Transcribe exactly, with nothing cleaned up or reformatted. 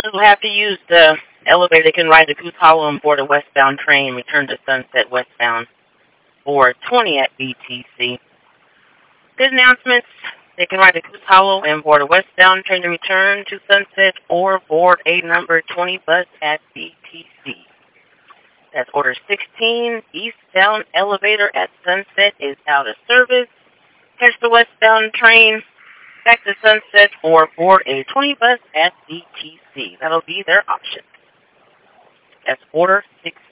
passengers will have to use the elevator. They can ride the Goose Hollow and board a westbound train and return to Sunset westbound for twenty at B T C. Good announcements. They can ride the Goose Hollow and board a westbound train to return to Sunset or board a number twenty bus at B T C. That's order sixteen. Eastbound elevator at Sunset is out of service. Catch the westbound train back to Sunset or board a twenty bus at B T C. That'll be their option. That's order sixteen.